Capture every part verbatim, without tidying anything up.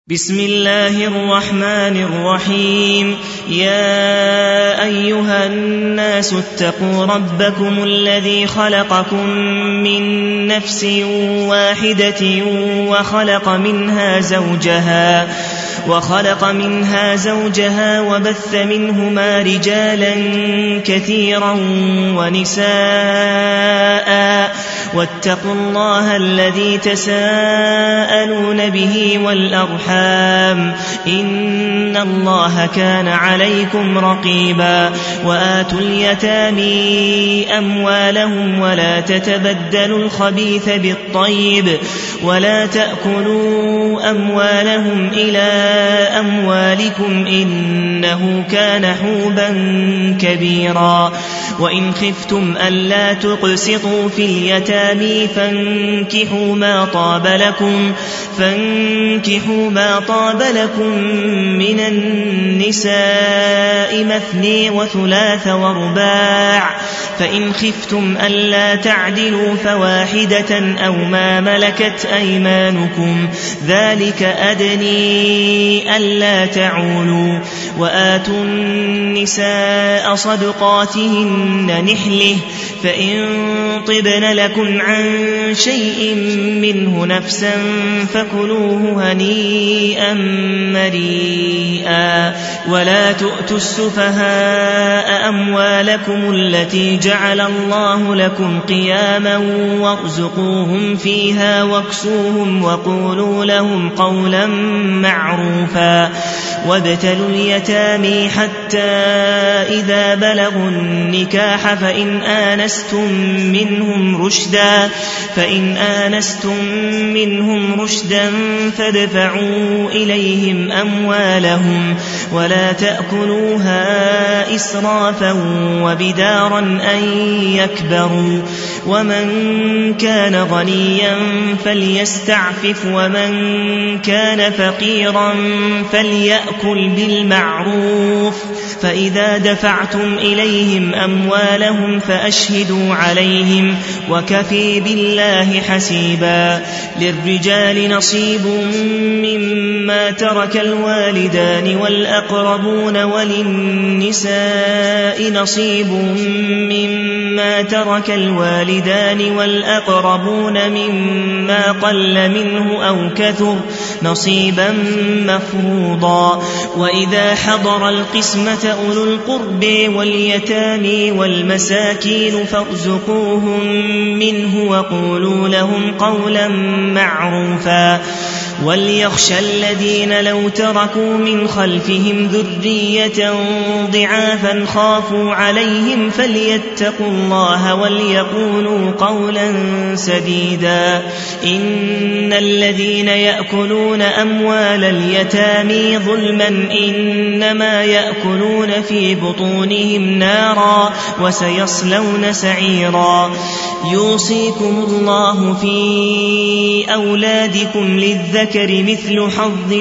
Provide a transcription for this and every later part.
بسم الله الرحمن الرحيم. يا أيها الناس اتقوا ربكم الذي خلقكم من نفس واحدة وخلق منها زوجها وخلق منها زوجها وبث منهما رجالا كثيرا ونساء واتقوا الله الذي تساءلون به والأرحام إن الله كان عليكم رقيبا. وآتوا اليتامى أموالهم ولا تتبدلوا الخبيث بالطيب ولا تأكلوا أموالهم إلى أموالكم إنه كان حوبا كبيرا. وإن خفتم ألا تقسطوا في اليتامى فانكحوا ما طاب لكم فانكحوا ما طاب لكم من النساء مثني وثلاث ورباع فإن خفتم ألا تعدلوا فواحدة أو ما ملكت أيمانكم ذلك أدني ألا تعولوا. وآتوا النساء صدقاتهن نحله فإن طبن لكم عن شيء منه نفسا فكلوه هنيئا مريئا. ولا تؤتوا السفهاء أموالكم التي جعل الله لكم قياما وارزقوهم فيها واكسوهم وقولوا لهم قولا معروفا. وابتلوا اليتامى حتى إذا بلغوا النكاح فإن آنستم منهم رشدا فإن آنستم منهم رشدا فادفعوا إليهم أموالهم ولا تأكلوها إسرافا وبدارا أن يكبروا. ومن كان غنيا فليستعفف ومن كان فقيرا فليأكل بالمعروف. فإذا دفعتم إليهم أموالهم فأشهدوا عليهم وكفي بالله حسيبا. للرجال نصيب مما ترك الوالدان والأقربون وللنساء نصيب مما ترك الوالدان والأقربون مما قل منه أو كثر نصيبا مفروضا. وإذا حضر القسمة أولو القرب واليتامى والمساكين فارزقوهم منه وقولوا لهم قولا معروفا. وليخشى الذين لو تركوا من خلفهم ذرية ضعافا خافوا عليهم فليتقوا الله وليقولوا قولا سديدا. إن الذين يأكلون أموال اليتامى ظلما إنما يأكلون في بطونهم نارا وسيصلون سعيرا. يوصيكم الله في أولادكم للذكر مثل حظ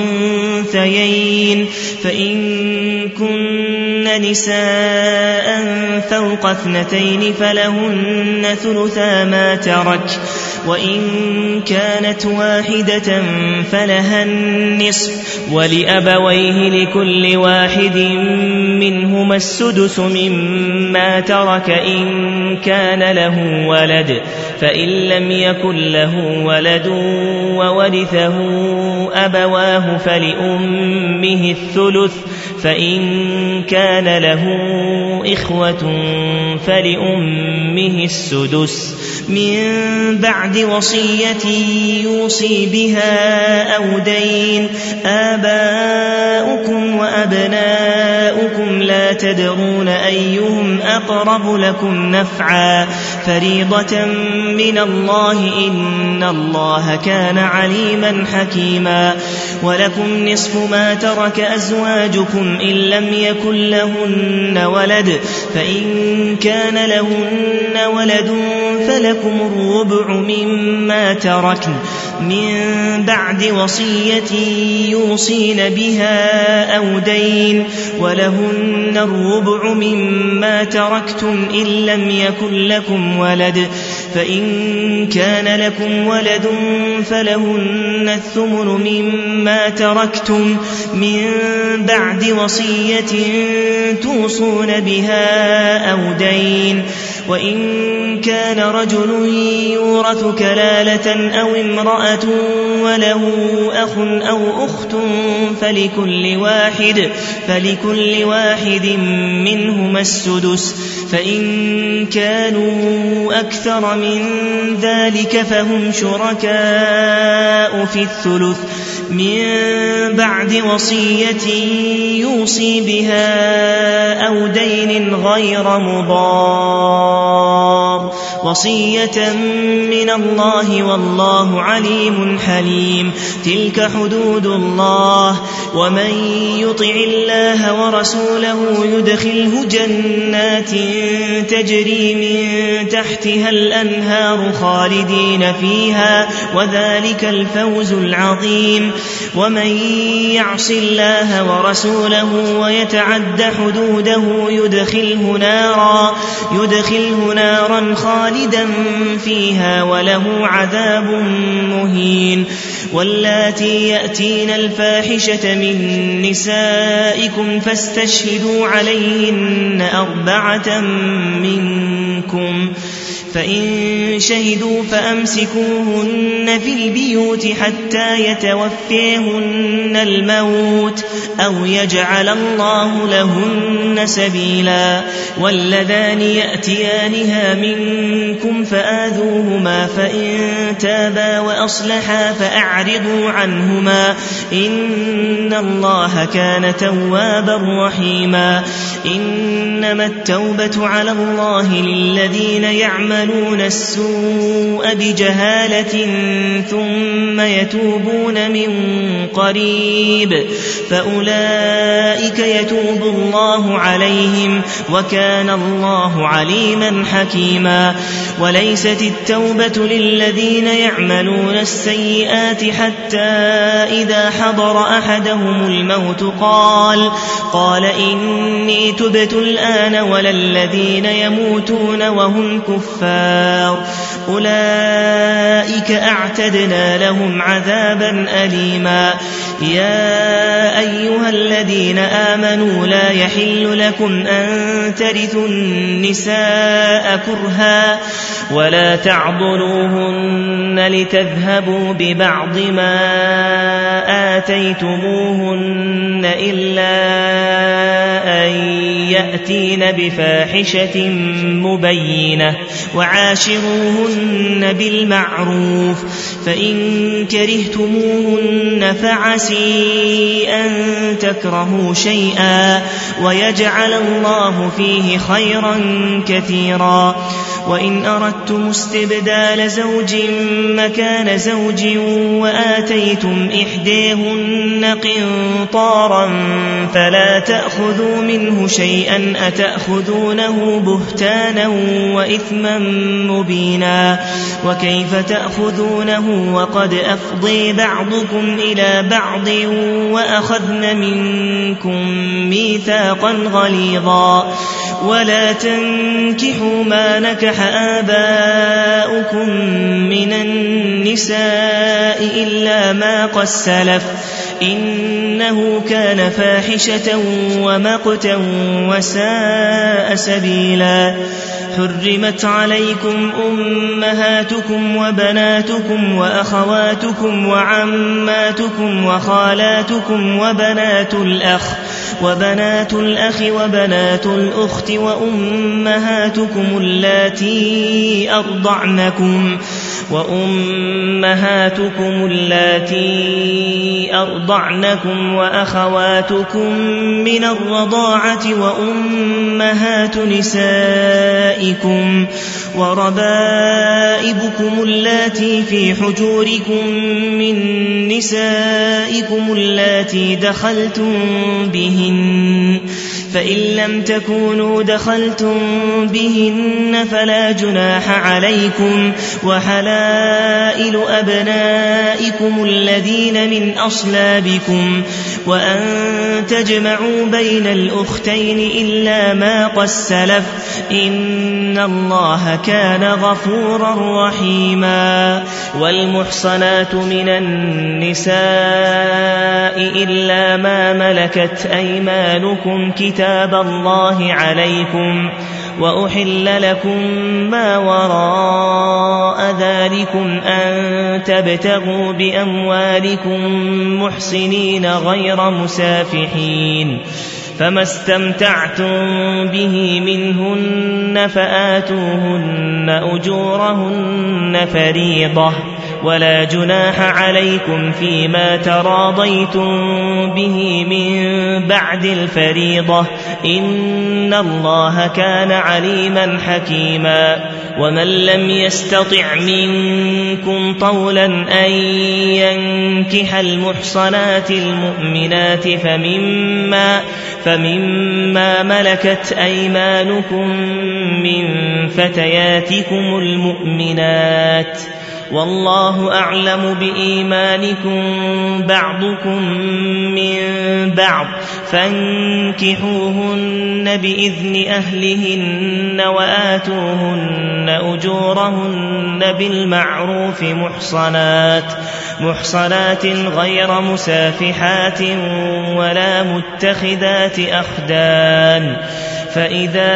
الأنثيين فإن كن نساء فوق اثنتين فلهن ثلثا ما ترك وإن كانت واحدة فلها النصف ولأبويه لكل واحد منهما السدس مما ترك إن كان له ولد فإن لم يكن له ولد وورثه أبواه فلأمه الثلث فإن كان له إخوة فلأمه السدس من بعد وصية يوصي بها أو دين. آباؤكم وأبناؤكم لا تدرون أيهم أقرب لكم نفعا فريضة من الله إن الله كان عليما حكيما. ولكم نصف ما ترك أزواجكم إن لم يكن لهن ولد فإن كان لهن ولد فلكم الربع مما تركن من بعد وصية يوصين بها أو دين ولهن الربع مما تركتم إن لم يكن لكم ولد فإن كان لكم ولد فلهن الثمن مما تركتم من بعد وصية توصون بها أو دين. وإن كان رجل يورث كلالة أو امرأة وله أخ أو أخت فلكل واحد, فلكل واحد منهما السدس. فإن كانوا أكثر من ذلك فهم شركاء في الثلث من بعد وصية يوصي بها أو دين غير مضار, وصية من الله والله عليم حليم. تلك حدود الله ومن يطع الله ورسوله يدخله جنات تجري من تحتها الأنهار خالدين فيها وذلك الفوز العظيم. ومن يعص الله ورسوله ويتعد حدوده يدخله نارا, يدخله نارا خالدا فيها وله عذاب مهين. واللاتي يأتين الفاحشة من نسائكم فاستشهدوا عليهن أربعة منكم, فإن شهدوا فأمسكوهن في البيوت حتى يتوفيهن الموت أو يجعل الله لهن سبيلا. واللذان يأتيانها منكم فآذوهما فإن تابا وأصلحا فأعرضوا عنهما إن الله كان توابا رحيما. إنما التوبة على الله للذين يعملون السوء بجهالة ثم يتوبون من قريب فأولئك يتوب الله عليهم وكان الله عليما حكيما. وليست التوبة للذين يعملون السيئات حتى إذا حضر أحدهم الموت قال قال إني تبت الآن ولا الذين يموتون وهم كفار أولئك أعتدنا لهم عذابا أليما. يا أيها الذين آمنوا لا يحل لكم أن ترثوا النساء كرها ولا تعضلوهن لتذهبوا ببعض ما آتيتموهن إلا أن يأتين بفاحشة مبينة وعاشروهن بالمعروف. فإن كرهتموهن فعسي أن تكرهوا شيئا ويجعل الله فيه خيرا كثيرا. وإن أردتم استبدال زوج مكان زوج وآتيتم إحداهن قنطارا فلا تأخذوا منه شيئا أتأخذونه بهتانا وإثما مبينا. وكيف تأخذونه وقد أفضي بعضكم إلى بعض وأخذن منكم ميثاقا غليظا. ولا تنكحوا ما نكح آباؤكم من النساء إلا ما قد سلف إنه كان فاحشة ومقتا وساء سبيلا. حرمت عليكم أمهاتكم وبناتكم وأخواتكم وعماتكم وخالاتكم وبنات الأخ وبنات الأخ وبنات الأخت وأمهاتكم اللاتي أرضعنكم وأمهاتكم اللاتي أرضعنكم وأخواتكم من الرضاعة وأمهات نسائكم وربائبكم اللاتي في حجوركم من نسائكم اللاتي دخلتم بهن فإن لم تكونوا دخلتم بهن فلا جناح عليكم وحلائل أبنائكم الذين من أصلابكم وأن تجمعوا بين الأختين إلا ما قد سلف إن الله كان غفورا رحيما. والمحصنات من النساء إلا ما ملكت أيمانكم كتاب الله عليكم وأحل لكم ما وراء ذلكم أن تبتغوا بأموالكم محسنين غير مسافحين فما استمتعتم به منهن فآتوهن أجورهن فريضة ولا جناح عليكم فيما تراضيتم به من بعد الفريضة إن الله كان عليما حكيما. ومن لم يستطع منكم طولا أن ينكح المحصنات المؤمنات فمما, فمما ملكت أيمانكم من فتياتكم المؤمنات والله أعلم بإيمانكم بعضكم من بعض فانكحوهن بإذن أهلهن وآتوهن أجورهن بالمعروف محصنات محصنات غير مسافحات ولا متخذات أخدان فإذا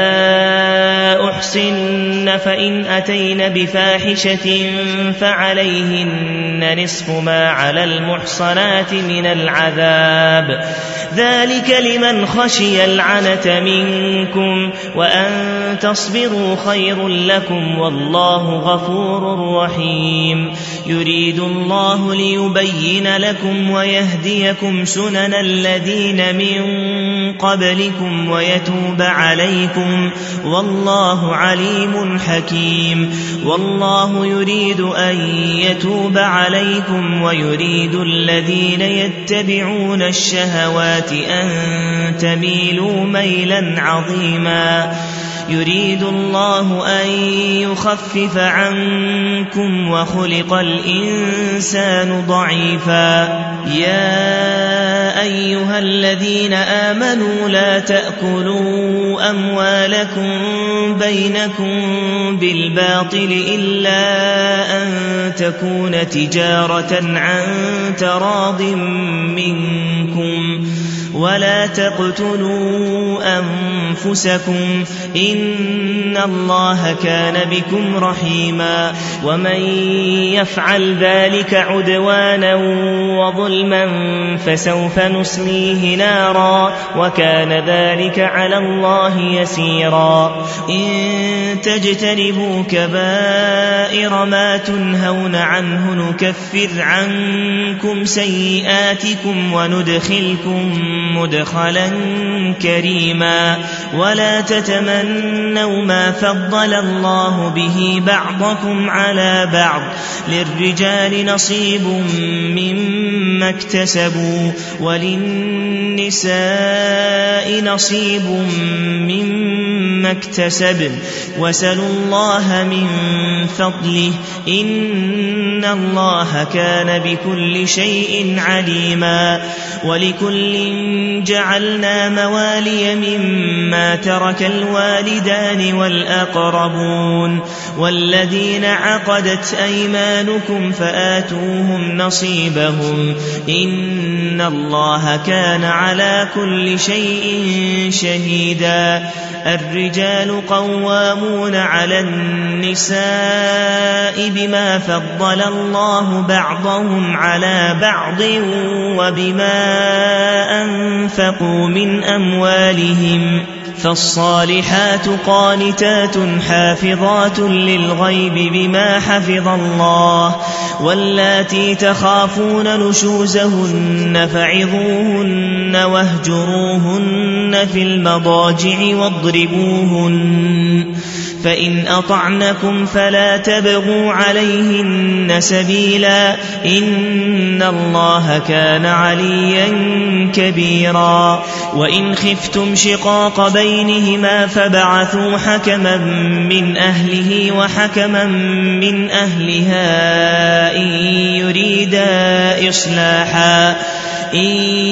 أحصن فإن أتين بفاحشة فعليهن نصف ما على المحصنات من العذاب ذلك لمن خشي العنة منكم وأن تصبروا خير لكم والله غفور رحيم. يريد الله ليبين لكم ويهديكم سنن الذين من قبلكم ويتوب عليكم والله عليم حكيم. والله يريد أن يتوب عليكم ويريد الذين يتبعون الشهوات أن تميلوا ميلا عظيما. يريد الله أن يخفف عنكم وخلق الإنسان ضعيفا. يا أيها الذين آمنوا لا تأكلوا أموالكم بينكم بالباطل إلا أن تكون تجارة عن تراض منكم ولا تقتلوا أنفسكم إن الله كان بكم رحيما. ومن يفعل ذلك عدوانا وظلما فسوف نصليه نارا وكان ذلك على الله يسيرا. إن تجتنبوا كبائر ما تنهون عنه نكفر عنكم سيئاتكم وندخلكم مدخلا كريما. ولا تتمنوا ما فضل الله به بعضكم على بعض للرجال نصيب مما اكتسبوا وللنساء نصيب مما اكتسبن واسألوا الله من فضله إن الله كان بكل شيء عليما. ولكل جعلنا موالي مما ترك الوالدان والأقربون والذين عقدت أيمانكم فآتوهم نصيبهم إن الله كان على كل شيء شهيدا. الرجال قوامون على النساء بما فضل الله بعضهم على بعض وبما أنفقوا من أموالهم فالصالحات قانتات حافظات للغيب بما حفظ الله واللاتي تخافون نشوزهن فعظوهن واهجروهن في المضاجع واضربوهن فإن أطعنكم فلا تبغوا عليهن سبيلا إن الله كان عليا كبيرا وإن خفتم شقاق بينهما فبعثوا حكما من أهله وحكما من أهلها إن يريدا إصلاحا إن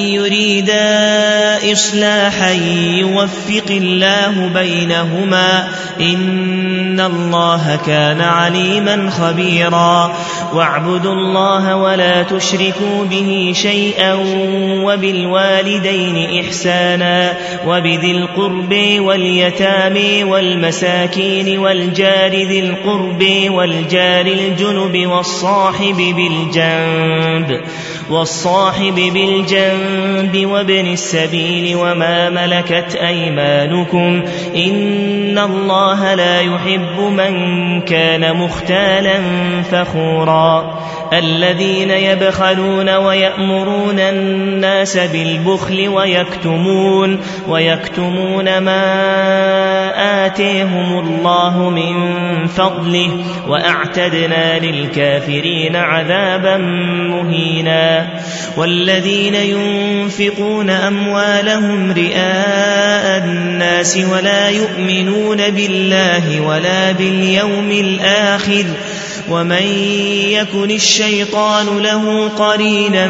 يريدا إصلاحا يوفق الله بينهما إن الله كان عليما خبيرا واعبدوا الله ولا تشركوا به شيئا وبالوالدين إحسانا وبذي القرب واليتامى والمساكين والجار ذي القرب والجار الجنب والصاحب بالجنب والصاحب بالجنب وابن السبيل وما ملكت أيمانكم إن الله لا يحب من كان مختالا فخورا الذين يبخلون ويأمرون الناس بالبخل ويكتمون ويكتمون ما آتيهم الله من فضله وأعتدنا للكافرين عذابا مهينا والذين ينفقون أموالهم رئاء الناس ولا يؤمنون بالله ولا باليوم الآخر ومن يكن الشيطان له قرينا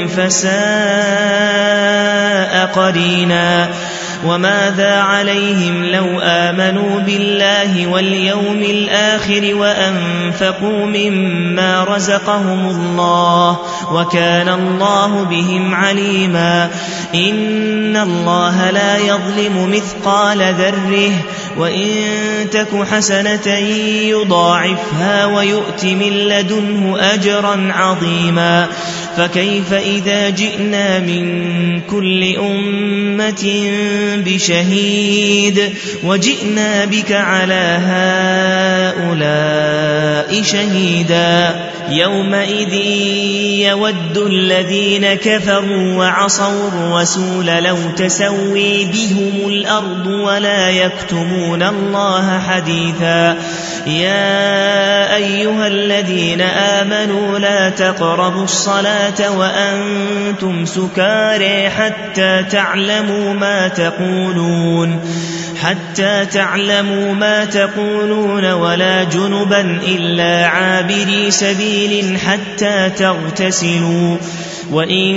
فساء قرينا وماذا عليهم لو آمنوا بالله واليوم الآخر وأنفقوا مما رزقهم الله وكان الله بهم عليما إن الله لا يظلم مثقال ذره وإن تك حسنة يضاعفها ويؤت من لدنه أجرا عظيما فكيف إذا جئنا من كل أمة بشهيد وجئنا بك على هؤلاء شهيدا يومئذ يود الذين كفروا وعصوا الرسول لو تسوي بهم الأرض ولا يكتمون الله حديثا يا أيها الذين آمنوا لا تقربوا الصلاة وأنتم سكارى حتى تعلموا ما تقولون حتى تعلموا ما تقولون ولا جنبا إلا عابري سبيل حتى تغتسلوا وإن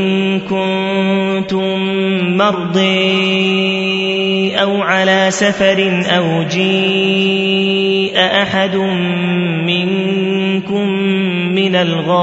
كنتم مرضى أو على سفر أو جيء أحد منكم من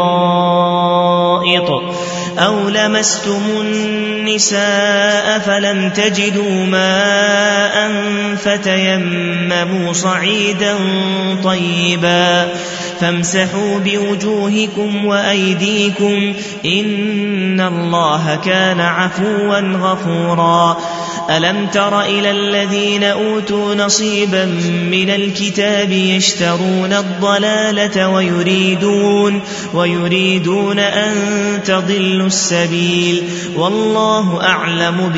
الغائط أو لمستم النساء فلم تجدوا ماء فتيمموا صعيدا طيبا فامسحوا بوجوهكم وأيديكم إن الله كان عفوا غفورا ألم تر إلى الذين أوتوا نصيبا من الكتاب يشترون الضلالة ويريدون, ويريدون أن تضلوا السبيل والله أعلم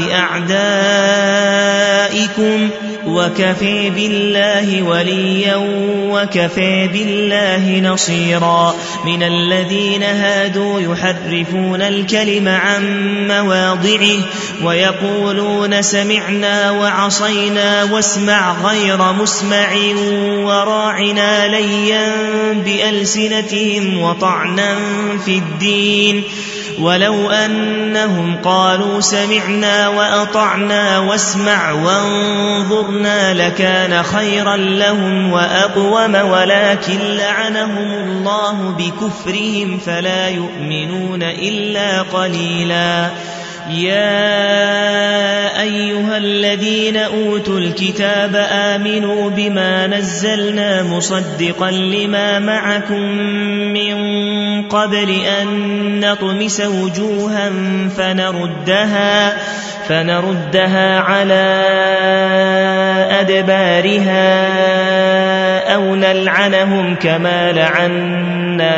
بأعدائكم وكفى بالله وليا وكفى بالله نصيرا من الذين هادوا يحرفون الكلم عن مواضعه ويقولون سمعنا وعصينا واسمع غير مسمع وراعنا ليا بألسنتهم وطعنا في الدين ولو أنهم قالوا سمعنا وأطعنا واسمع وانظرنا لكان خيرا لهم وأقوم ولكن لعنهم الله بكفرهم فلا يؤمنون إلا قليلا يا أيها الذين أوتوا الكتاب آمنوا بما نزلنا مصدقا لما معكم من قبل أن نطمس وجوها فنردها, فنردها على أدبارها أو نلعنهم كما لعنا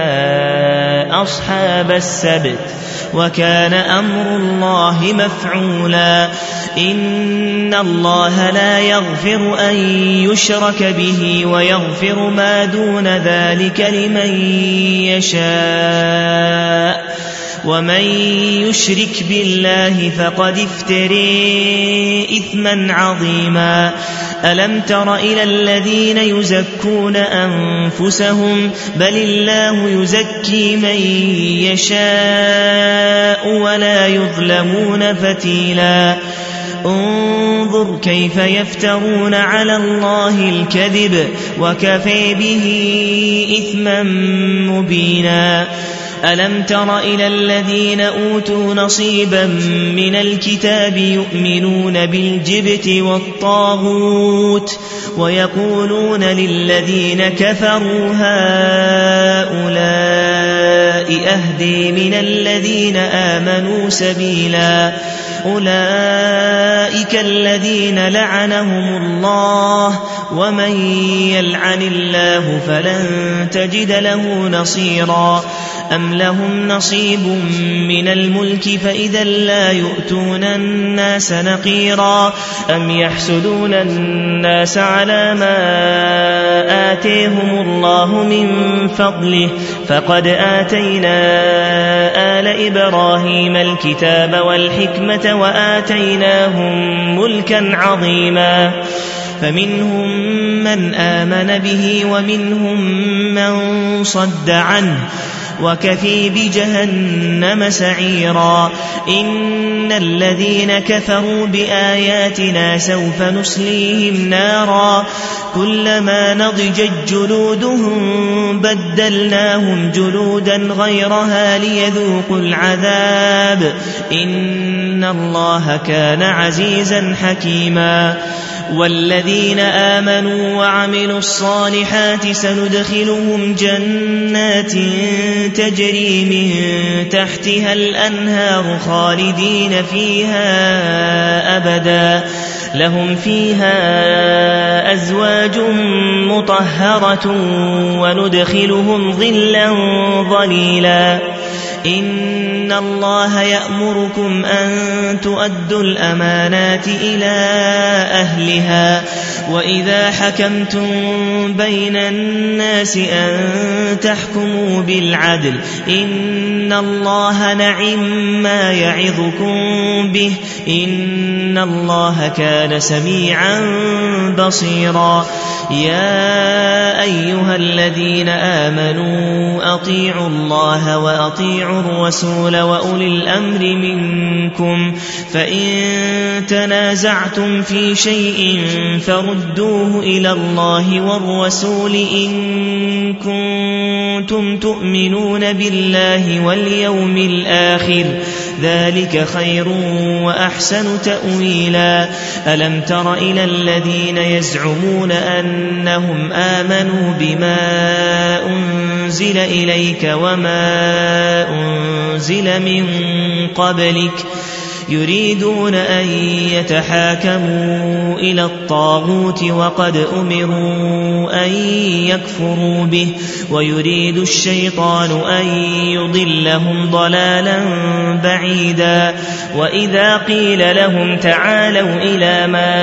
أصحاب السبت وكان أمر الله مفعولا إن الله لا يغفر أن يشرك به ويغفر ما دون ذلك لمن يشاء ومن يشرك بالله فقد افتري إثما عظيما. ألم تر إلى الذين يزكون أنفسهم بل الله يزكي من يشاء ولا يظلمون فتيلا. انظر كيف يفترون على الله الكذب وكفى به إثما مبينا. ألم تر إلى الذين أوتوا نصيبا من الكتاب يؤمنون بالجبت والطاغوت ويقولون للذين كفروا هؤلاء أهدي من الذين آمنوا سبيلا. أولئك الذين لعنهم الله ومن يلعن الله فلن تجد له نصيرا. أم لهم نصيب من الملك فإذا لا يؤتون الناس نقيرا. أم يحسدون الناس على ما آتيهم الله من فضله فقد آتينا آل إبراهيم الكتاب والحكمة وآتيناهم ملكا عظيما. فمنهم من آمن به ومنهم من صد عنه وكفي بجهنم سعيرا. إن الذين كفروا بآياتنا سوف نصليهم نارا كلما نضجت جلودهم بدلناهم جلودا غيرها ليذوقوا العذاب إن الله كان عزيزا حكيما. والذين آمنوا وعملوا الصالحات سندخلهم جنات تجري من تحتها الأنهار خالدين فيها أبدا لهم فيها أزواج مطهرة وندخلهم ظلا ظليلا. إن الله يأمركم أن تؤدوا الأمانات إلى أهلها وإذا حكمتم بين الناس أن تحكموا بالعدل إن الله نعم ما يعظكم به إن الله كان سميعا بصيرا. يا أيها الذين آمنوا أطيعوا الله وأطيعوا الرسول وأولي الأمر منكم فإن تنازعتم في شيء فردوه إلى الله والرسول إن كنتم تؤمنون بالله واليوم الآخر ذلك خير وأحسن تأويلا. ألم تر إلى الذين يزعمون أنهم آمنوا بما أنزل إليك وما أنزل من قبلك يريدون أن يتحاكموا إلى الطاغوت وقد أمروا أن يكفروا به ويريد الشيطان أن يضلهم ضلالا بعيدا. وإذا قيل لهم تعالوا إلى ما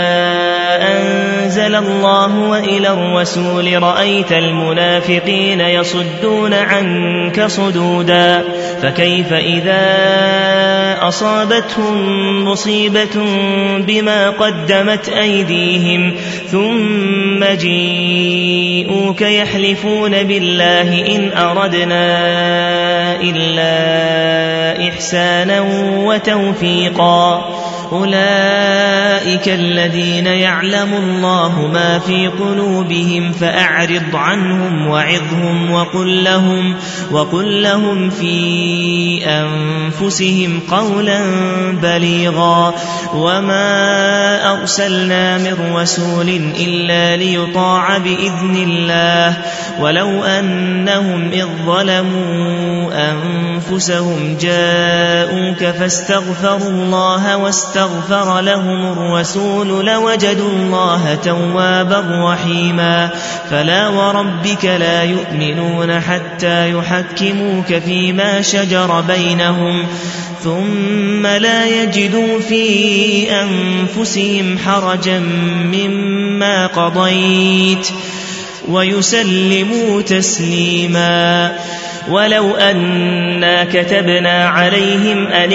أنزل الله وإلى الرسول رأيت المنافقين يصدون عنك صدودا. فكيف إذا أصابتهم مصيبة بما قدمت أيديهم ثم جيءوك يحلفون بالله إن أردنا إلا إحسانا وتوفيقا. أولئك الذين يعلم الله ما في قلوبهم فأعرض عنهم وعظهم وقل لهم, وقل لهم في أنفسهم قولا بليغا. وما أرسلنا من رسول إلا ليطاع بإذن الله ولو أنهم إذ ظلموا أنفسهم جاءوك فاستغفروا الله واستغفر لهم الرسول لوجدوا الله توابا رحيما. فلا وربك لا يؤمنون حتى يحكموك فيما شجر بينهم ثم ثم لا يجدوا في أنفسهم حرجا مما قضيت ويسلموا تسليما. ولو أنا كتبنا عليهم أن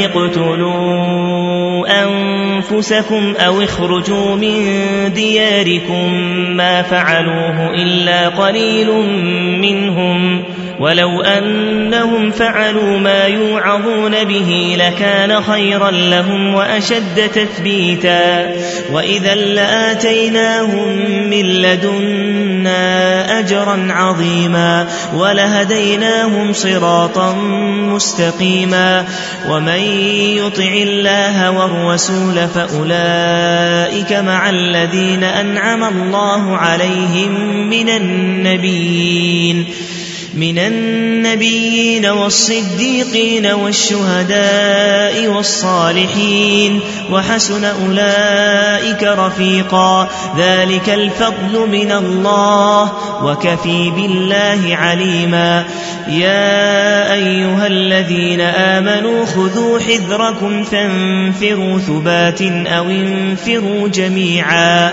اقتلوا أنفسكم أو اخرجوا من دياركم ما فعلوه إلا قليل منهم ولو أنهم فعلوا ما يوعظون به لكان خيرا لهم وأشد تثبيتا وإذا لآتيناهم من لدنا أجرا عظيما ولهديناهم صراطا مستقيما. ومن يطع الله والرسول فأولئك مع الذين أنعم الله عليهم من النبيين من النبيين والصديقين والشهداء والصالحين وحسن أولئك رفيقا. ذلك الفضل من الله وكفى بالله عليما. يا أيها الذين آمنوا خذوا حذركم فانفروا ثبات أو انفروا جميعا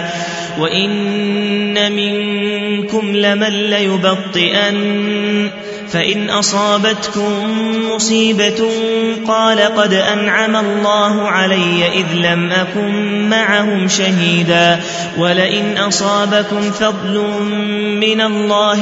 وإن منكم لمن ليبطئن فإن أصابتكم مصيبة قال قد أنعم الله علي إذ لم أكن معهم شهيدا ولئن أصابكم فضل من الله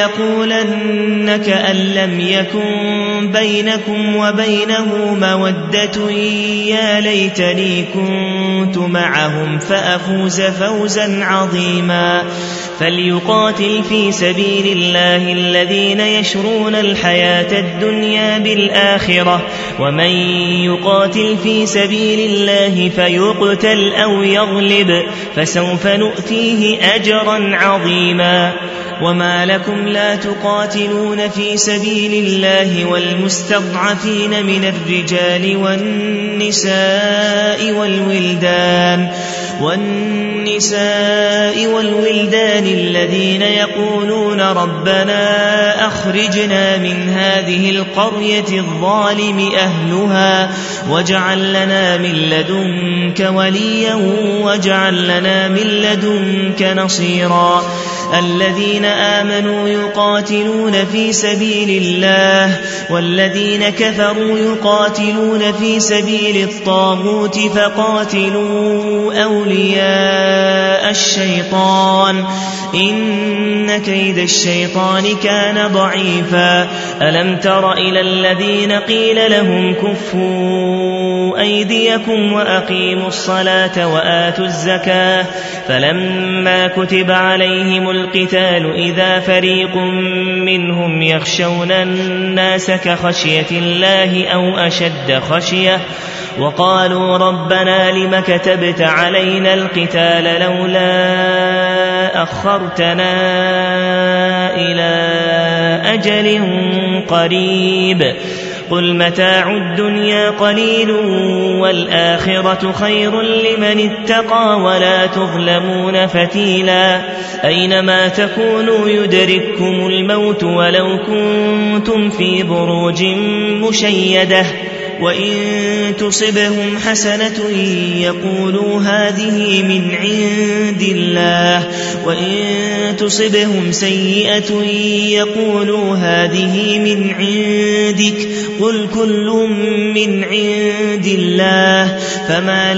ليقولن كأن لم يكن بينكم وبينه مودة يا ليتني كنت معهم فأفوز فوزا عظيما. فليقاتل في سبيل الله الذين يشرون الحياة الدنيا بالآخرة ومن يقاتل في سبيل الله فيقتل أو يغلب فسوف نؤتيه أجرا عظيما. وما لكم لا تقاتلون في سبيل الله والمستضعفين من الرجال والنساء والولدان والنساء والولدان الذين يقولون ربنا أخرجنا من هذه القرية الظالم أهلها واجعل لنا من لدنك وليا واجعل لنا من لدنك نصيرا. الذين آمنوا يقاتلون في سبيل الله والذين كفروا يقاتلون في سبيل الطاغوت فقاتلوا أولياء الشيطان إن كيد الشيطان كان ضعيفا. ألم تر إلى الذين قيل لهم كفوا أيديكم وأقيموا الصلاة وآتوا الزكاة فلما كتب عليهم القتال إذا فريق منهم يخشون الناس كخشية الله أو أشد خشية وقالوا ربنا لم كتبت علينا القتال لولا أخرتنا إلى أجل قريب قل متاع الدنيا قليل والآخرة خير لمن اتقى ولا تظلمون فتيلا. أينما تكونوا يدرككم الموت ولو كنتم في بروج مشيدة وإن تصبهم حسنة يقولوا هذه من عند الله وإن تصبهم سيئة يقولوا هذه من عندك قل كل من عند الله فما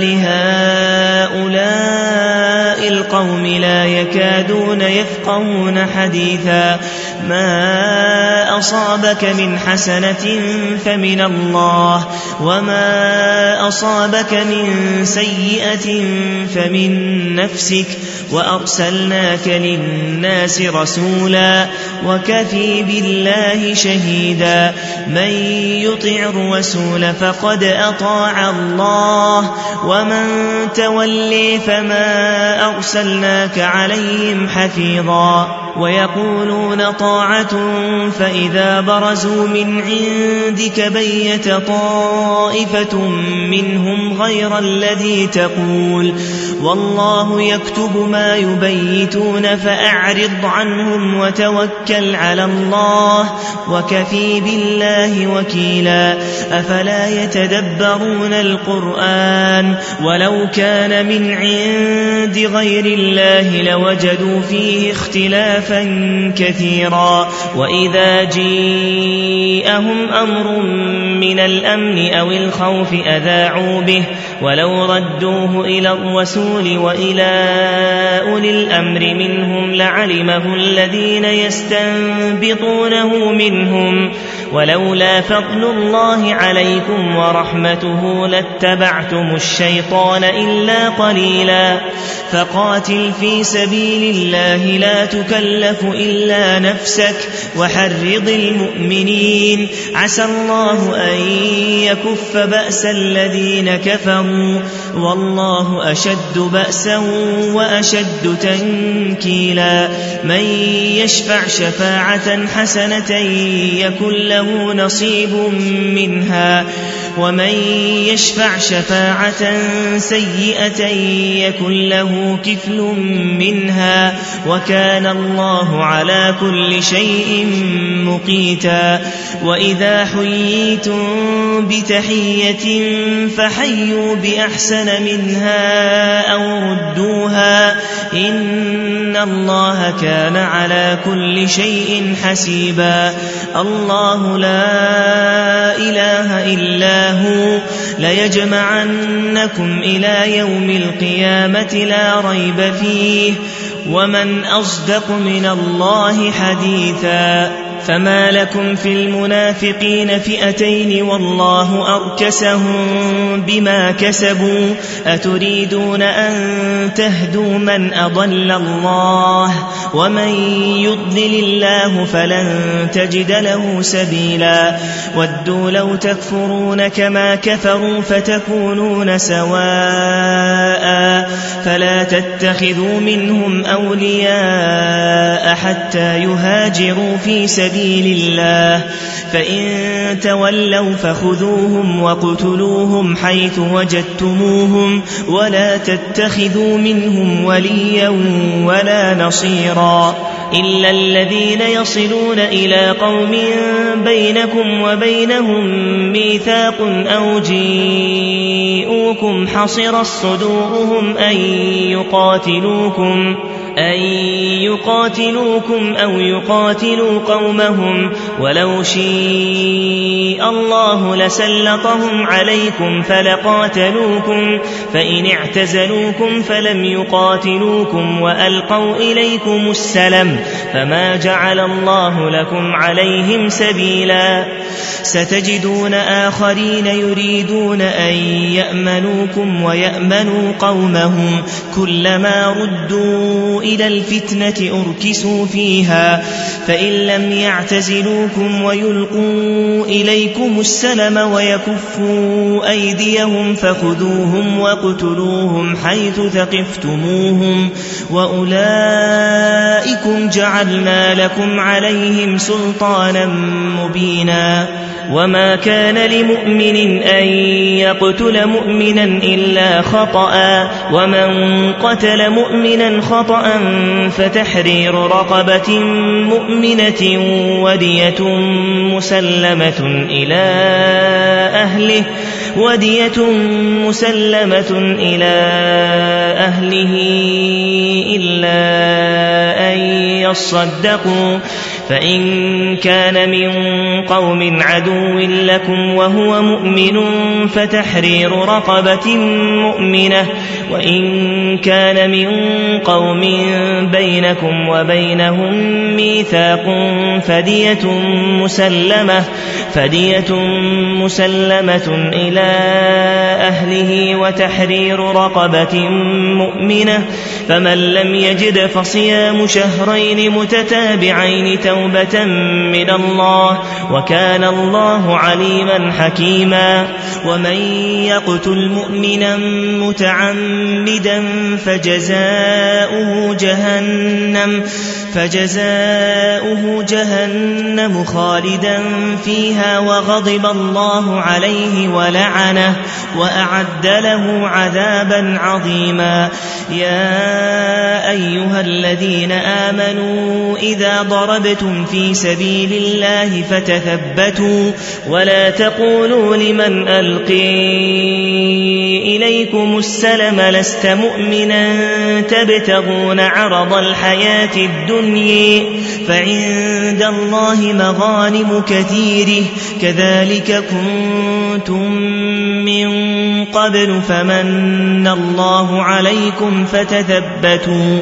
لهؤلاء القوم لا يكادون يفقهون حديثا. ما أصابك من حسنة فمن الله وما أصابك من سيئة فمن نفسك وأرسلناك للناس رسولا وكفى بالله شهيدا. من يطع الرسول فقد أطاع الله ومن تولي فما أرسلناك عليهم حفيظا. ويقولون طاعة فإذا برزوا من عندك بيت طائفة منهم غير الذي تقول والله يكتب ما يبيتون فأعرض عنهم وتوكل على الله وكفي بالله وكيلا أفلا يتدبرون القرآن ولو كان من عند غير الله لوجدوا فيه اختلافا كثيرا وإذا جيءهم أمر من الأمن أو الخوف أذاعوا به ولو ردوه إلى الرسول وإلى أولي الأمر منهم لعلمه الذين يستنبطونه منهم ولولا فضل الله عليكم ورحمته لاتبعتم الشيطان إلا قليلا فقاتل في سبيل الله لا تكلف إلا نفسك وحرض المؤمنين عسى الله أن يكف بأس الذين كفروا والله أشد بأسا وأشد تنكيلا من يشفع شفاعة حسنة يكن له نصيب منها ومن يشفع شفاعة سيئة يكن له كفل منها وكان الله على كل شيء مقيتا وإذا حييتم بتحية فحيوا بأحسن منها أو ردوها إن الله كان على كل شيء حسيبا الله لا إله إلا هو ليجمعنكم إلى يوم القيامة لا ريب فيه ومن أصدق من الله حديثا فما لكم في المنافقين فئتين والله أركسهم بما كسبوا أتريدون أن تهدوا من أضل الله ومن يضلل الله فلن تجد له سبيلا ودوا لو تكفرون كما كفروا فتكونون سواء فلا تتخذوا منهم أولياء حتى يهاجروا في سبيل الله فإن تولوا فخذوهم وقتلوهم حيث وجدتموهم ولا تتخذوا منهم وليا ولا نصيرا إلا الذين يصلون إلى قوم بينكم وبينهم ميثاق أو جيءوكم حصرت صدورهم أن يقاتلوكم أن يقاتلوكم أو يقاتلوا قومهم ولو شاء الله لسلطهم عليكم فلقاتلوكم فإن اعتزلوكم فلم يقاتلوكم وألقوا إليكم السلم فما جعل الله لكم عليهم سبيلا ستجدون آخرين يريدون أن يأمنوكم ويأمنوا قومهم كلما ردوا إلى الفتنة أركسوا فيها فإن لم يعتزلوكم ويلقوا إليكم السلم ويكفوا أيديهم فخذوهم وقتلوهم حيث ثقفتموهم وأولئكم جعلنا لكم عليهم سلطانا مبينا وما كان لمؤمن أن يقتل مؤمنا إلا خطأ ومن قتل مؤمنا خطأ فتحرير رقبة مؤمنة ودية مسلمة إلى أهله ودية مسلمة إلى أهله إلا أن يصدقوا فإن كان من قوم عدو لكم وهو مؤمن فتحرير رقبة مؤمنة وإن كان من قوم بينكم وبينهم ميثاق فدية مسلمة فدية مسلمة إلى أهله وتحرير رقبة مؤمنة فمن لم يجد فصيام شهرين متتابعين توبة من الله وكان الله عليما حكيما ومن يقتل مؤمنا متعمدا فجزاؤه جهنم فجزاؤه جهنم خالدا فيها وغضب الله عليه ولعنه وأعد له عذابا عظيما يا أيها الذين آمنوا إذا ضربتم في سبيل الله فتثبتوا ولا تقولوا لمن ألقي إليكم السلم لست مؤمنا تبتغون عرض الحياة الدنيا فعند الله مغانم كثيره كذلك كنتم من قبل فمن الله عليكم فتثبتوا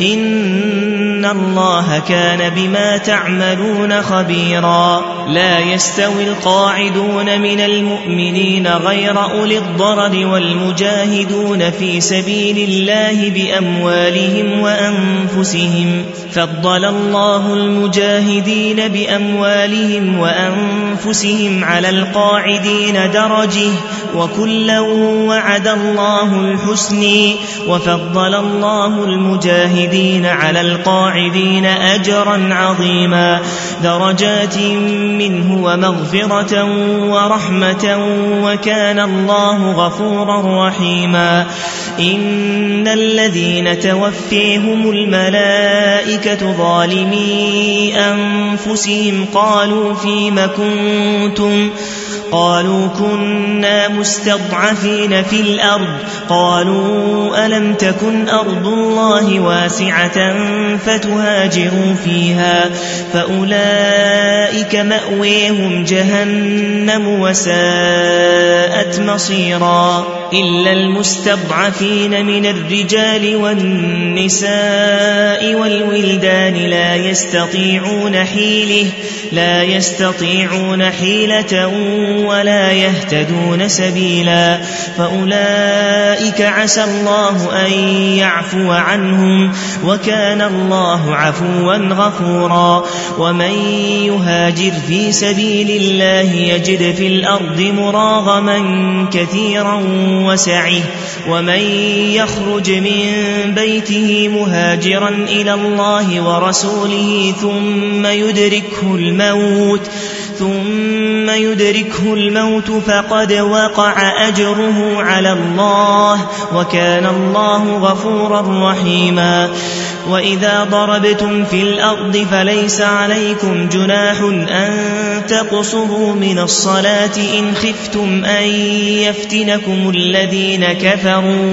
إن الله كان بما تعملون خبيرا لا يستوي القاعدون من المؤمنين غير أولي الضرر والمجاهدون في سبيل الله بأموالهم وأنفسهم فضل الله المجاهدين بأموالهم وأنفسهم على القاعدين درجة وكلا وعد الله الحسن وفضل الله المجاهدين على القاعدين أجرا عظيما درجات منه ومغفرة ورحمة وكان الله غفورا رحيما إن الذين توفيهم الملائكة ظالمي أنفسهم قالوا فيم كنتم قالوا كنا مستضعفين في الأرض قالوا ألم تكن أرض الله واسعة فتهاجروا فيها فأولئك مأويهم جهنم وساءت مصيرا إلا المستضعفين من الرجال والنساء والولدان لا يستطيعون حيلة لا يستطيعون حيلة ولا يهتدون سبيلا فأولئك عسى الله أن يعفو عنهم وكان الله عفوا غفورا ومن يهاجر في سبيل الله يجد في الأرض مراغما كثيرا وسعه ومن يخرج من بيته مهاجرا إلى الله ورسوله ثم يدركه الموت ثم يدركه الموت فقد وقع أجره على الله وكان الله غفورا رحيما وإذا ضربتم في الأرض فليس عليكم جناح أن تقصروا من الصلاة إن خفتم أن يفتنكم الذين كفروا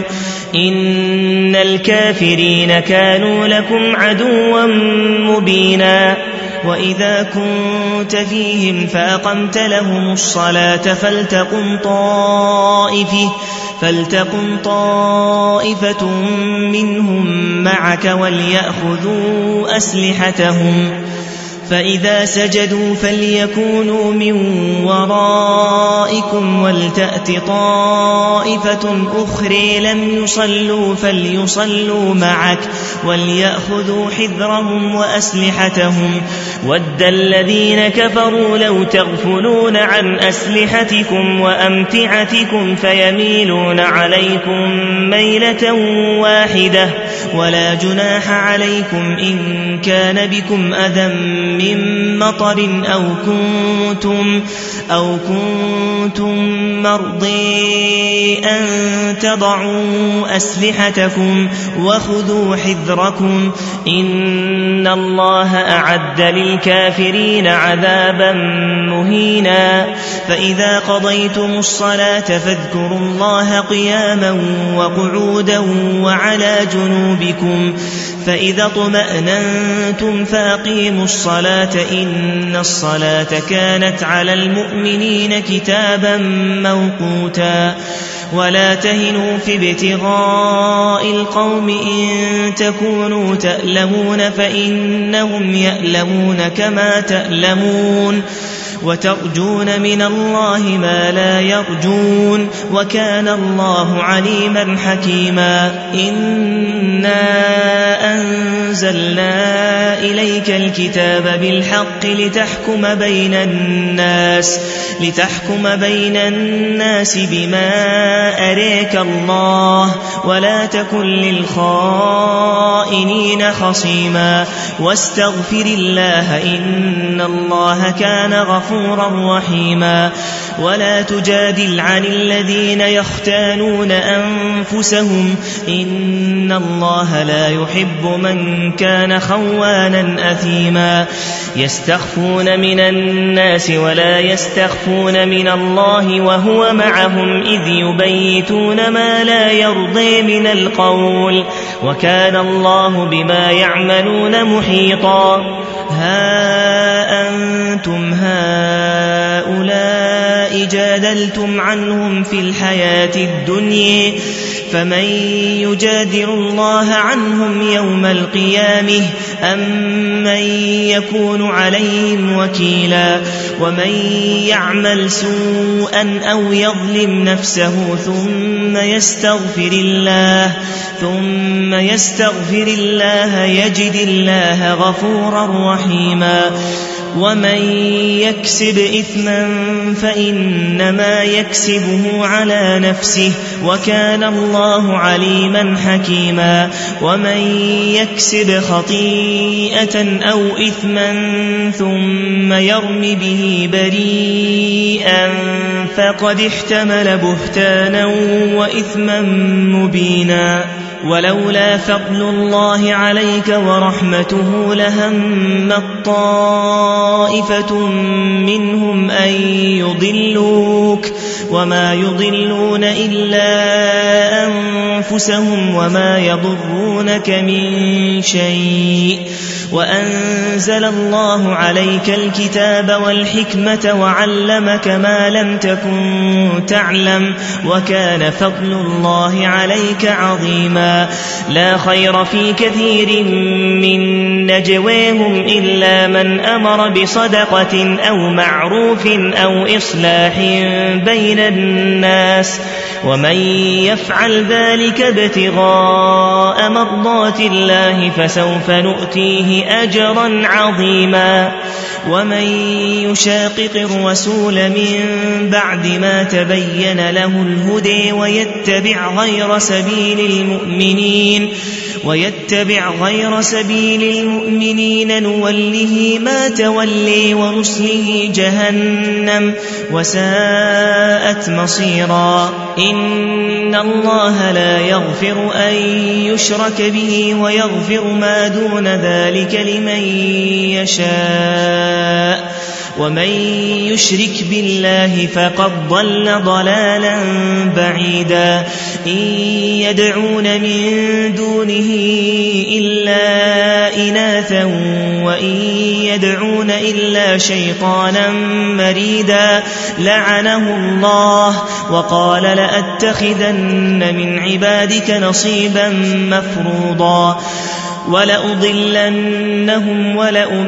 إن الكافرين كانوا لكم عدوا مبينا وإذا كنت فيهم فأقمت لهم الصلاة فلتقم طائفة فلتقم طائفة منهم معك وليأخذوا أسلحتهم فإذا سجدوا فليكونوا من ورائكم ولتأت طائفة أخرى لم يصلوا فليصلوا معك وليأخذوا حذرهم وأسلحتهم ود الذين كفروا لو تغفلون عن أسلحتكم وأمتعتكم فيميلون عليكم ميلة واحدة ولا جناح عليكم إن كان بكم أذى من مطر أو كنتم, أو كنتم مرضي أن تضعوا أسلحتكم وخذوا حذركم إن الله أعد للكافرين عذابا مهينا فإذا قضيتم الصلاة فاذكروا الله قياما وقعودا وعلى جنوبكم فإذا اطمأننتم فأقيموا الصلاة إن الصلاة كانت على المؤمنين كتابا موقوتا ولا تهنوا في ابتغاء القوم إن تكونوا تألمون فإنهم يألمون كما تألمون وترجون من الله ما لا يرجون وكان الله عليما حكيما إنا أنزلنا إليك الكتاب بالحق لتحكم بين الناس لتحكم بين الناس بما أريك الله ولا تكن للخائنين خصيما واستغفر الله إن الله كان غفورا رحيما ولا تجادل عن الذين يختانون أنفسهم إن الله لا يحب من كان خوانا أثيما يستخفون من الناس ولا يستخفون من الله وهو معهم إذ يبيتون ما لا يرضي من القول وكان الله بما يعملون محيطا ها أنتم هؤلاء جادلتم عنهم في الحياة الدنيا فمن يجادل الله عنهم يوم القيامة أم من يكون عليهم وكيلا ومن يعمل سوءا أو يظلم نفسه ثم يستغفر الله ثم يستغفر الله يجد الله غفورا رحيما ومن يكسب إثما فإنما يكسبه على نفسه وكان الله عليما حكيما ومن يكسب خطيئة أو إثما ثم يرم به بريئا فقد احتمل بهتانا وإثما مبينا ولولا فضل الله عليك ورحمته لهمت طائفة منهم أن يضلوك وما يضلون إلا أنفسهم وما يضرونك من شيء وأنزل الله عليك الكتاب والحكمة وعلمك ما لم تكن تعلم وكان فضل الله عليك عظيما لا خير في كثير من نجواهم إلا من أمر بصدقة أو معروف أو إصلاح بين الناس ومن يفعل ذلك ابتغاء مرضات الله فسوف نؤتيه أجرا عظيما ومن يشاقق الرسول من بعد ما تبين له الهدى ويتبع غير سبيل المؤمنين ويتبع غير سبيل المؤمنين نوله ما تولي ونصله جهنم وساءت مصيرا إن الله لا يغفر أن يشرك به ويغفر ما دون ذلك لمن يشاء ومن يشرك بالله فقد ضل ضلالا بعيدا إن يدعون من دونه إلا إناثا وإن يدعون إلا شيطانا مريدا لعنه الله وقال لأتخذن من عبادك نصيبا مفروضا ولأضلنهم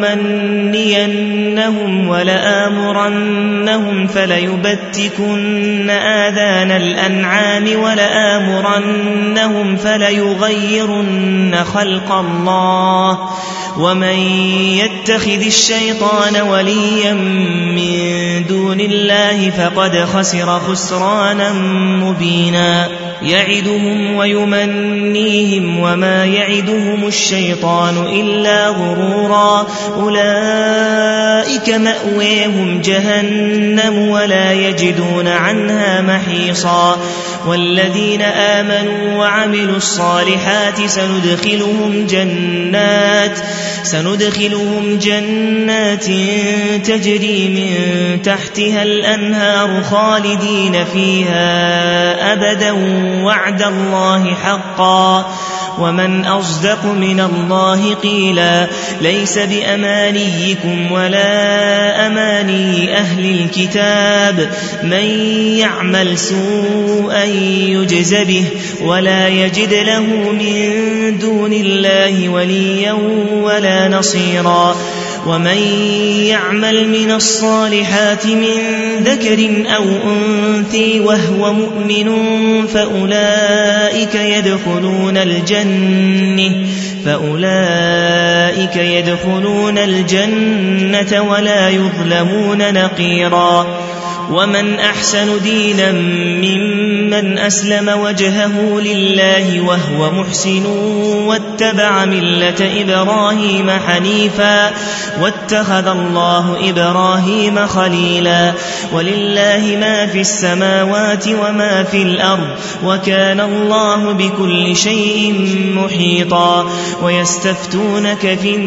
ولأمنينهم ولآمرنهم فليبتكن آذان الأنعام ولآمرنهم فليغيرن خلق الله ومن يتخذ الشيطان وليا من دون الله فقد خسر خسرانا مبينا يعدهم ويمنيهم وما يعدهم الشيطان إلا غرورا أولئك مأويهم جهنم ولا يجدون عنها محيصا والذين آمنوا وعملوا الصالحات سندخلهم جنات سندخلهم جنات تجري من تحتها الأنهار خالدين فيها أبدا وعد الله حقا ومن أصدق من الله قيلا ليس بأمانيكم ولا أماني أهل الكتاب من يعمل سوءا يجز به ولا يجد له من دون الله وليا ولا نصيرا ومن يعمل من الصالحات من ذكر أو أنثى وهو مؤمن فأولئك يدخلون الجنة فأولئك يدخلون الجنة ولا يظلمون نقيرا ومن أحسن دينا ممن أسلم وجهه لله وهو محسن واتبع ملة إبراهيم حنيفا واتخذ الله إبراهيم خليلا ولله ما في السماوات وما في الأرض وكان الله بكل شيء محيطا ويستفتونك في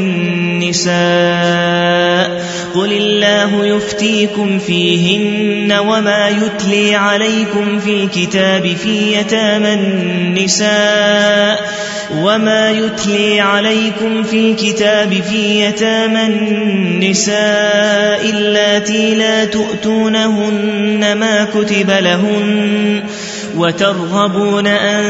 النساء قل الله يفتيكم فيهن وما يتلي عليكم في الكتاب في يتامى النساء وما يتلي عليكم في الكتاب في يتامى النساء اللاتي لا تؤتونهن ما كتب لهن وترغبون أن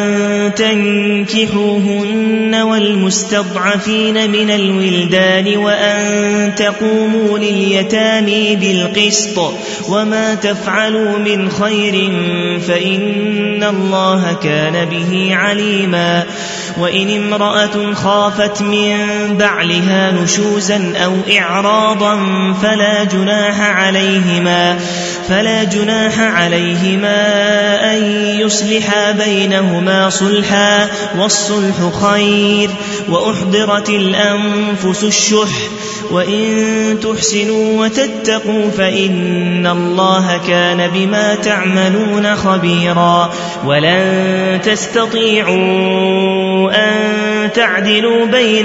تنكحوهن والمستضعفين من الولدان وأن تقوموا لليتامى بالقسط وما تفعلوا من خير فإن الله كان به عليما وإن امرأة خافت من بعلها نشوزا أو إعراضا فلا جناح عليهما فلا جناح عليهما أن يصلحا بينهما صلحا والصلح خير وأحضرت الأنفس الشح وإن تحسنوا وتتقوا فإن الله كان بما تعملون خبيرا ولن تستطيعوا أن تعدلوا بين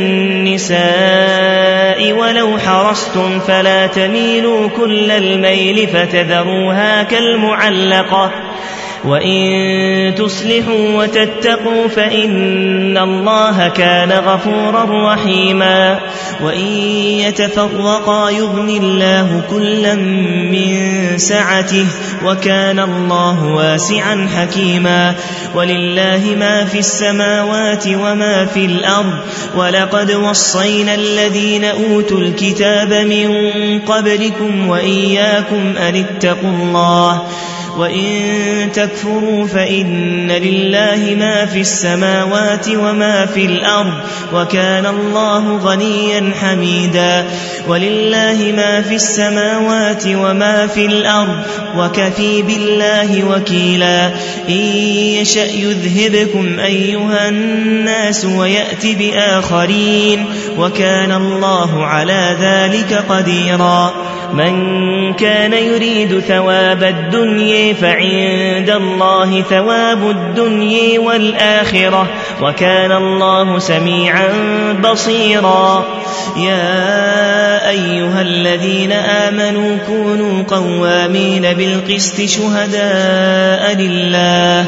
النساء ولو حرصتم فلا تميلوا كل الميل فتذروها كالمعلقة وإن تصلحوا وتتقوا فإن الله كان غفورا رحيما وإن يتفرقا يغن الله كلا من سعته وكان الله واسعا حكيما ولله ما في السماوات وما في الأرض ولقد وصينا الذين أوتوا الكتاب من قبلكم وإياكم أن اتقوا الله وإن تكفروا فإن لله ما في السماوات وما في الأرض وكان الله غنيا حميدا ولله ما في السماوات وما في الأرض وكفي بالله وكيلا إن يشأ يذهبكم أيها الناس ويأت بآخرين وكان الله على ذلك قديرا من كان يريد ثواب الدنيا فعند الله ثواب الدنيا والآخرة وكان الله سميعا بصيرا يا أيها الذين آمنوا كونوا قوامين بالقسط شهداء لله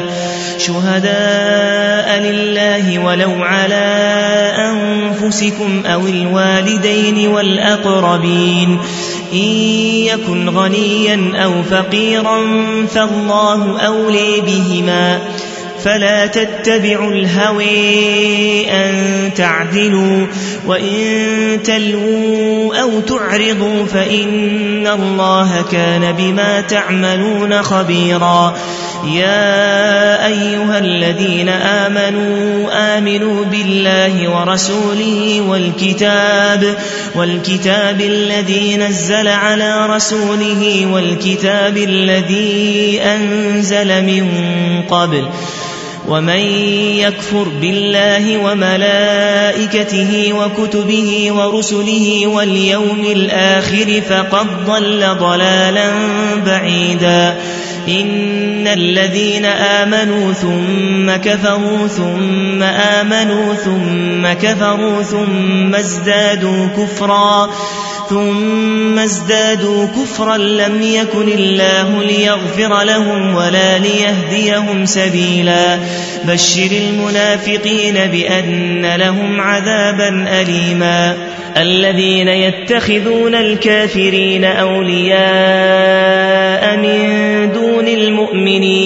شهداء لله ولو على أنفسكم أو الوالدين والأقربين إن يكن غنيا أو فقيرا فالله أولي بهما فلا تتبعوا الهوى أن تعدلوا وإن تلووا أو تعرضوا فإن الله كان بما تعملون خبيرا يا أيها الذين آمنوا آمنوا بالله ورسوله والكتاب والكتاب الذي نزل على رسوله والكتاب الذي أنزل من قبل ومن يكفر بالله وملائكته وكتبه ورسله واليوم الآخر فقد ضل ضلالا بعيدا إن الذين آمنوا ثم كفروا ثم آمنوا ثم كفروا ثم ازدادوا كفرا ثم ازدادوا كفرا لم يكن الله ليغفر لهم ولا ليهديهم سبيلا بشر المنافقين بأن لهم عذابا أليما الذين يتخذون الكافرين أولياء من دون المؤمنين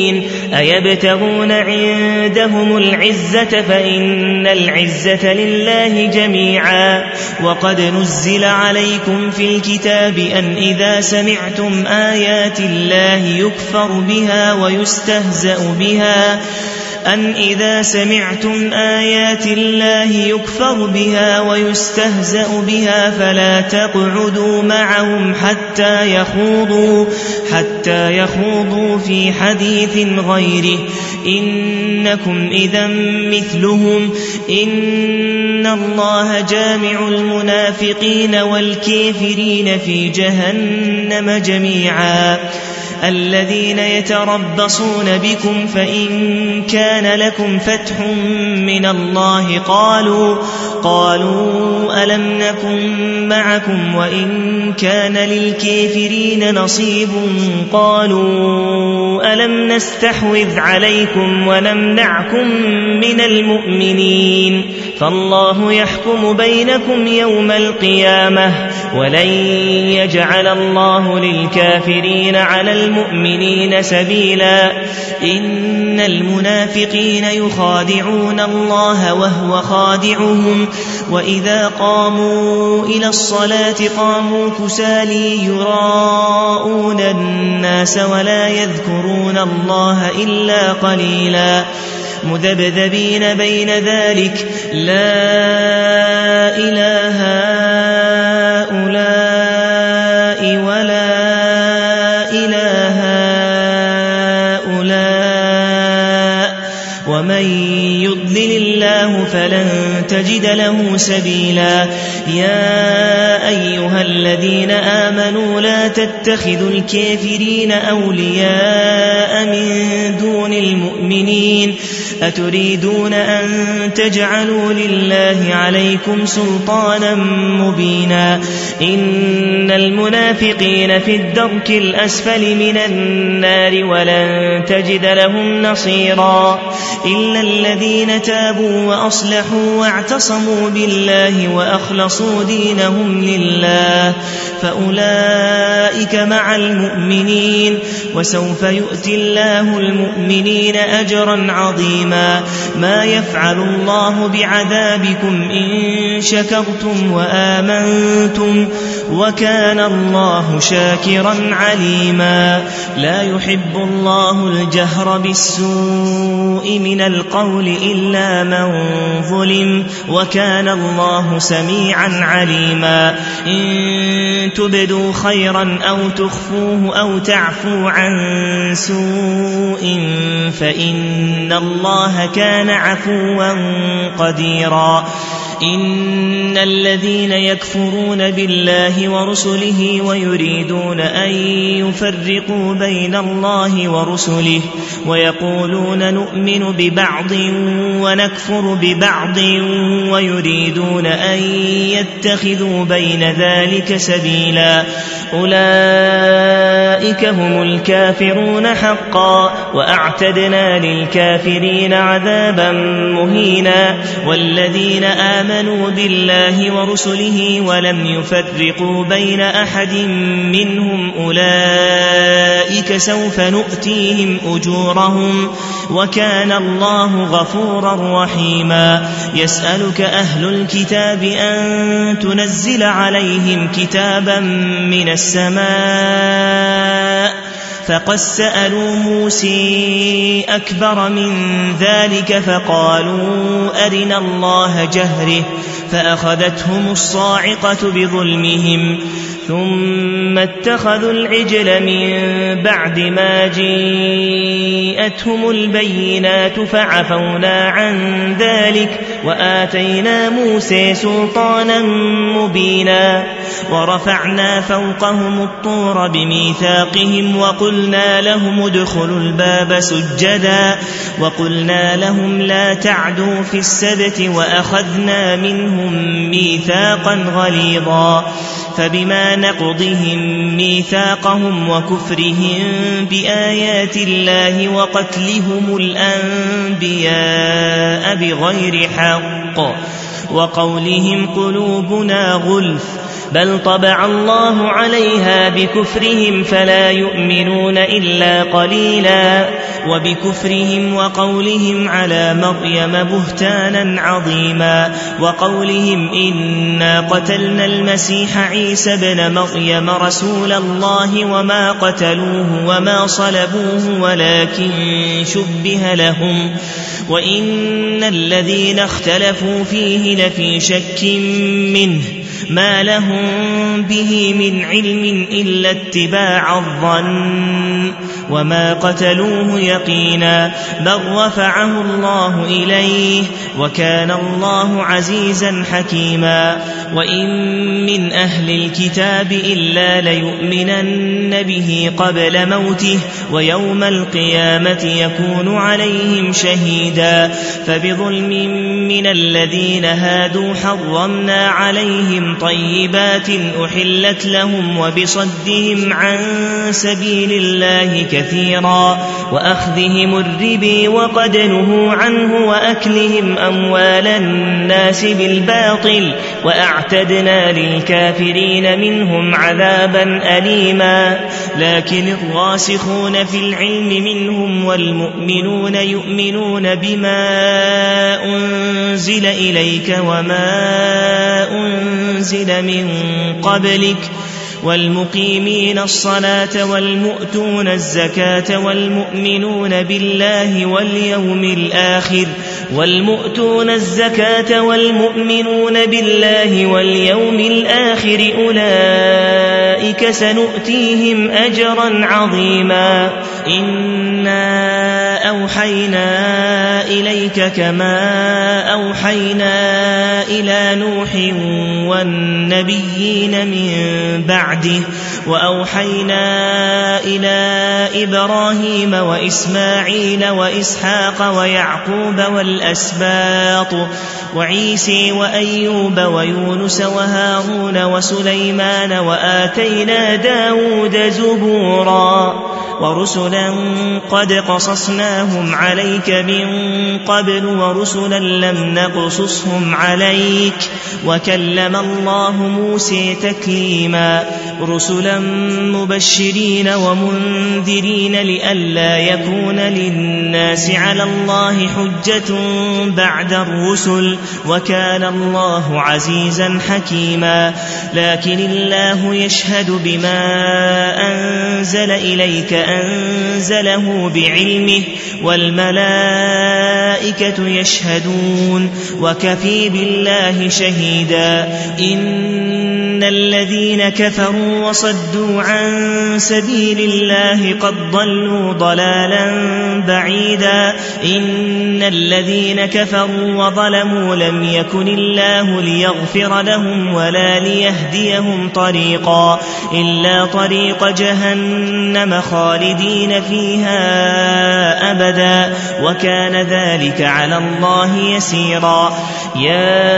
أيبتغون عندهم العزة فإن العزة لله جميعا وقد نزل عليكم في الكتاب أن إذا سمعتم آيات الله يكفر بها ويستهزأ بها أن إذا سمعتم آيات الله يكفر بها ويستهزأ بها فلا تقعدوا معهم حتى يخوضوا حتى يخوضوا في حديث غيره إنكم إذا مثلهم إن الله جامع المنافقين والكافرين في جهنم جميعا الذين يتربصون بكم فإن كان لكم فتح من الله قالوا قالوا ألم نكن معكم وإن كان للكافرين نصيب قالوا ألم نستحوذ عليكم ونمنعكم من المؤمنين فالله يحكم بينكم يوم القيامة ولن يجعل الله للكافرين على المؤمنين سبيلا إن المنافقين يخادعون الله وهو خادعهم وإذا قاموا إلى الصلاة قاموا كسالي يراءون الناس ولا يذكرون الله إلا قليلا مذبذبين بين ذلك لا إله هؤلاء ولا إله هؤلاء ومن يضلل الله فلن تجد له سبيلا يا أيها الذين آمنوا لا تتخذوا الكافرين أولياء من دون المؤمنين أتريدون أن تجعلوا لله عليكم سلطانا مبينا إن المنافقين في الدرك الأسفل من النار ولن تجد لهم نصيرا إلا الذين تابوا وأصلحوا واعتصموا بالله وأخلصوا دينهم لله فأولئك مع المؤمنين وسوف يؤتي الله المؤمنين أجرا عظيما ما يفعل الله بعذابكم إن شكرتم وآمنتم وكان الله شاكرا عليما لا يحب الله الجهر بالسوء من القول إلا من ظلم وكان الله سميعا عليما إن تبدوا خيرا أو تخفوه أو تعفو عن سوء فإن الله كان عفوا قديرا إن الذين يكفرون بالله ورسله ويريدون أن يفرقوا بين الله ورسله ويقولون نؤمن ببعض ونكفر ببعض ويريدون أن يتخذوا بين ذلك سبيلا أولئك هم الكافرون حقا وأعتدنا للكافرين عذابا مهينا والذين آمنوا بالله ورسله ولم يفرقوا بين أحد منهم أولئك سوف نؤتيهم أجورهم وكان الله غفورا رحيما يسألك أهل الكتاب أن تنزل عليهم كتابا من السماء فقد سألوا موسى أكبر من ذلك فقالوا أرنا الله جهره فأخذتهم الصاعقة بظلمهم ثم اتخذوا العجل من بعد ما جاءتهم البينات فعفونا عن ذلك وآتينا موسى سلطانا مبينا ورفعنا فوقهم الطور بميثاقهم وقلنا لهم ادخلوا الباب سجدا وقلنا لهم لا تعدوا في السبت وأخذنا منهم ميثاقا غليظا فبما نقضهم ميثاقهم وكفرهم بآيات الله وقتلهم الأنبياء بغير حق وقولهم قلوبنا غلف بل طبع الله عليها بكفرهم فلا يؤمنون إلا قليلا وبكفرهم وقولهم على مريم بهتانا عظيما وقولهم إنا قتلنا المسيح عيسى ابن مريم رسول الله وما قتلوه وما صلبوه ولكن شبه لهم وإن الذين اختلفوا فيه لفي شك منه ما لهم به من علم إلا اتباع الظن وما قتلوه يقينا بل رفعه الله إليه وكان الله عزيزا حكيما وإن من أهل الكتاب إلا ليؤمنن به قبل موته ويوم القيامة يكون عليهم شهيدا فبظلم من الذين هادوا حرمنا عليهم طيبات أحلت لهم وبصدهم عن سبيل الله كثيرا وأخذهم الربا وقد نهوا عنه وأكلهم أموال الناس بالباطل وأعتدنا للكافرين منهم عذابا أليما لكن الراسخون في العلم منهم والمؤمنون يؤمنون بما أنزل إليك وما أنزل من قبلك والمقيمين الصلاة والمؤتون الزكاة والمؤمنون بالله واليوم الآخر والمؤتون الزكاة والمؤمنون بالله واليوم الآخر أولئك سنؤتيهم أجرا عظيما إنا أوحينا إليك كما أوحينا إلى نوح والنبيين من بعده وأوحينا إلى إبراهيم وإسماعيل وإسحاق ويعقوب والأسباط وعيسى وأيوب ويونس وهارون وسليمان وآتينا داود زبورا ورسلا قد قصصناهم عليك من قبل ورسلا لم نقصصهم عليك وكلم الله موسى تكليما رسلا مبشرين ومنذرين لئلا يكون للناس على الله حجة بعد الرسل وكان الله عزيزا حكيما لكن الله يشهد بما أنزل إليك أنزله بعلمه والملائكة يشهدون وكفى بالله شهيدا إن الذين كفروا وصدوا عن سبيل الله قد ضلوا ضلالا بعيدا إن الذين كفروا وظلموا لم يكن الله ليغفر لهم ولا ليهديهم طريقا إلا طريق جهنم خالدين فيها أبدا وكان ذلك على الله يسيرا يا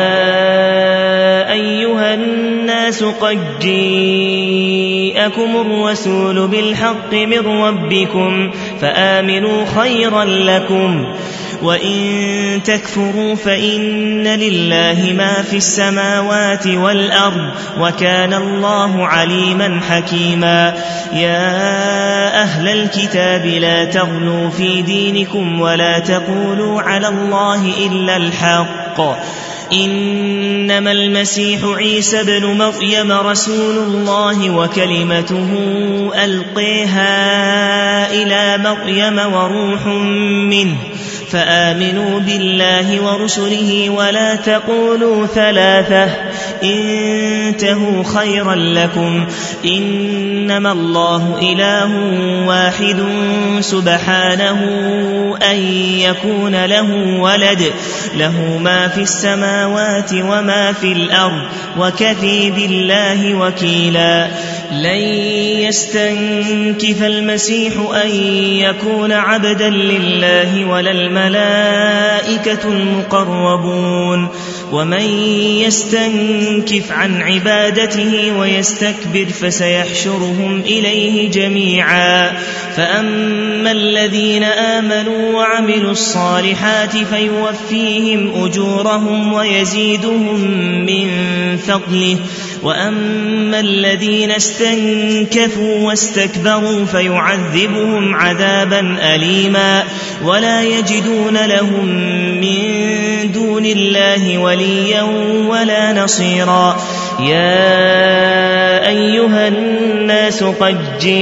أيها الناس قد جاءكم الرسول بالحق من ربكم فآمنوا خيرا لكم وإن تكفروا فإن لله ما في السماوات والأرض وكان الله عليما حكيما يا أهل الكتاب لا تغلوا في دينكم ولا تقولوا على الله إلا الحق إنما المسيح عيسى بن مريم رسول الله وكلمته ألقيها إلى مريم وروح منه فآمنوا بالله ورسله ولا تقولوا ثلاثة انتهوا خيرا لكم إنما الله إله واحد سبحانه أن يكون له ولد له ما في السماوات وما في الأرض وكفى بالله وكيلا لن يستنكف المسيح أن يكون عبدا لله ولا الملائكة المقربون ومن يستنكف عن عبادته ويستكبر فسيحشرهم إليه جميعا فأما الذين آمنوا وعملوا الصالحات فيوفيهم أجورهم ويزيدهم من فضله وأما الذين استنكفوا واستكبروا فيعذبهم عذابا أليما ولا يجدون لهم من دون الله وليا ولا نصيرا. يا أيها الناس قد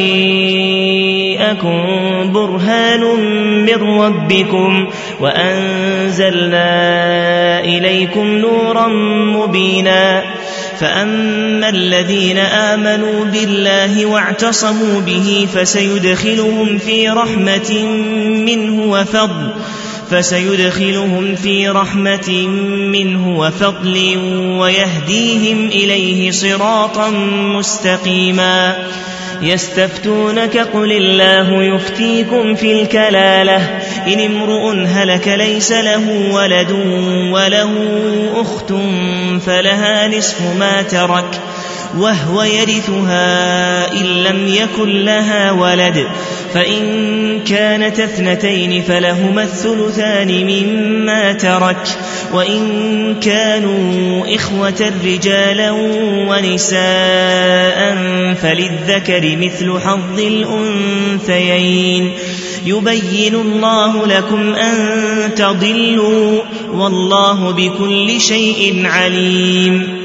جاءكم برهان من ربكم وأنزلنا إليكم نورا مبينا. فأما الذين آمنوا بالله واعتصموا به فسيدخلهم في رحمة منه وفضل فسيدخلهم في رحمة منه وفضل ويهديهم إليه صراطا مستقيما. يستفتونك قل الله يفتيكم في الكلالة إن امرؤ هلك ليس له ولد وله أخت فلها نصف ما ترك وهو يرثها إن لم يكن لها ولد فإن كانت اثنتين فلهما الثلثان مما ترك وإن كانوا إخوة رجالا ونساء فللذكر مثل حظ الأنثيين. يبين الله لكم أن تضلوا والله بكل شيء عليم.